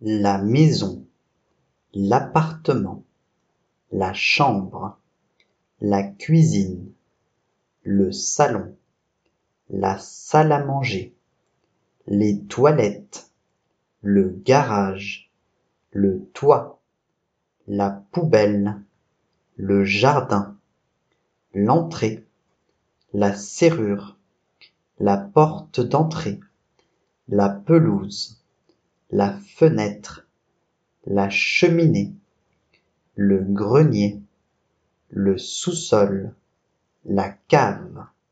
la maison, l'appartement, la chambre, la cuisine, le salon, la salle à manger, les toilettes, le garage, le toit, la poubelle, le jardin, l'entrée, la serrure, la porte d'entrée, la pelouse, la fenêtre, la cheminée, le grenier, le sous-sol, la cave.